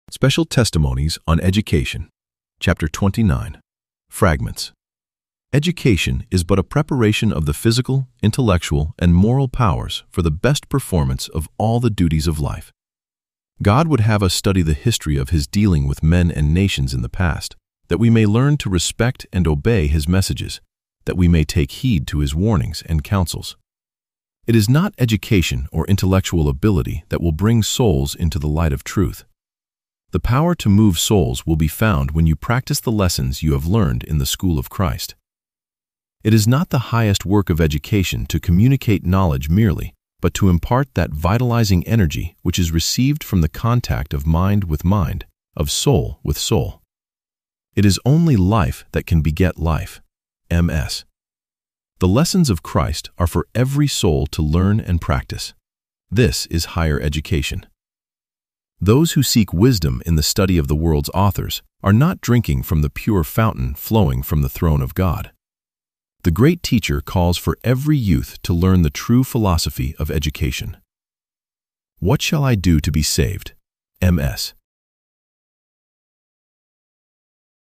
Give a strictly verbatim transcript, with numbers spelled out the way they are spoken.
Special Testimonies on Education, Chapter twenty-nine, Fragments. Education is but a preparation of the physical, intellectual, and moral powers for the best performance of all the duties of life. God would have us study the history of His dealing with men and nations in the past, that we may learn to respect and obey His messages, that we may take heed to His warnings and counsels. It is not education or intellectual ability that will bring souls into the light of truth. The power to move souls will be found when you practice the lessons you have learned in the school of Christ. It is not the highest work of education to communicate knowledge merely, but to impart that vitalizing energy which is received from the contact of mind with mind, of soul with soul. It is only life that can beget life. M S The lessons of Christ are for every soul to learn and practice. This is higher education. Those who seek wisdom in the study of the world's authors are not drinking from the pure fountain flowing from the throne of God. The great teacher calls for every youth to learn the true philosophy of education. What shall I do to be saved? M S